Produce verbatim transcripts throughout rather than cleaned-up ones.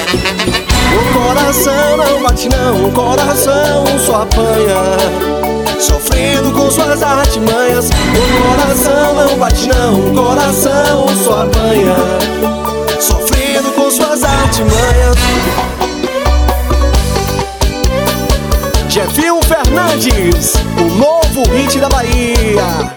O coração não bate não, o coração só apanha, sofrendo com suas artimanhas. O coração não bate não, o coração só apanha, sofrendo com suas artimanhas. Jefinho Fernandes, o novo hit da Bahia.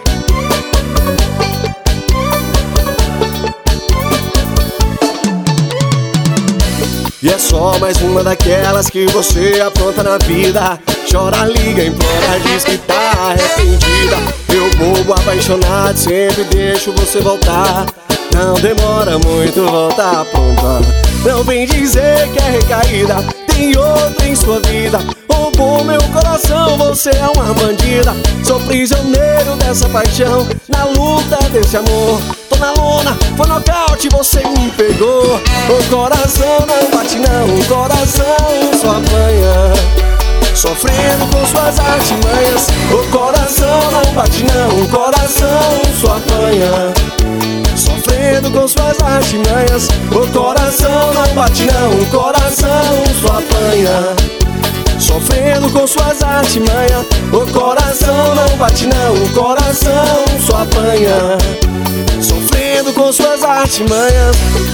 E é só mais uma daquelas que você apronta na vida. Chora, liga, implora, diz que tá arrependida. Eu bobo, apaixonado, sempre deixo você voltar. Não demora muito, volta pronta. Não vem dizer que é recaída, tem outra em sua vida. Roubou meu coração, você é uma bandida. Sou prisioneiro dessa paixão, na luta desse amor. Tô na lona, foi nocaute, você me pegou. O coração não bate não, o coração só apanha, sofrendo com suas artimanhas. O coração não bate não, o coração só apanha, sofrendo com suas artimanhas. O coração não bate não, o coração só apanha, sofrendo com suas artimanhas. O coração não bate não, o coração só apanha, sofrendo com suas artimanhas.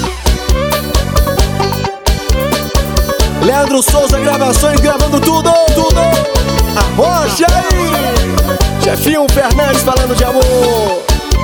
Leandro Souza Gravações, gravando tudo, tudo. Arrocha aí, Jefinho Fernandes falando de amor.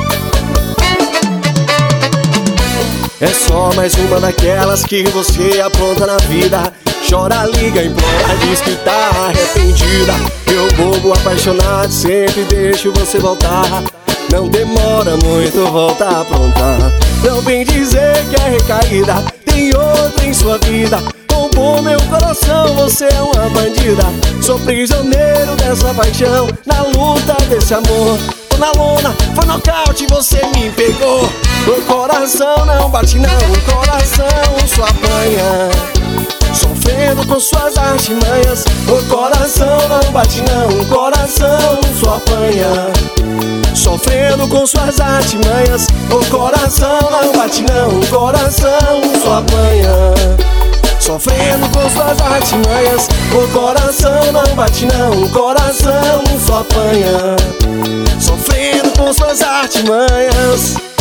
É só mais uma daquelas que você apronta na vida. Chora, liga, implora, diz que tá arrependida. Eu bobo, apaixonado, sempre deixo você voltar. Não demora muito, volta pronta. Não vem dizer que é recaída, tem outra em sua vida. Roubou meu coração, você é uma bandida. Sou prisioneiro dessa paixão, na luta desse amor. Tô na lona, foi nocaute, você me pegou. O coração não bate não, o coração só apanha, sofrendo com suas artimanhas. O coração não bate não, o coração só apanha, sofrendo com suas artimanhas. O coração não bate não, o coração só apanha, sofrendo com suas artimanhas. O coração não bate não, o coração só apanha, sofrendo com suas artimanhas.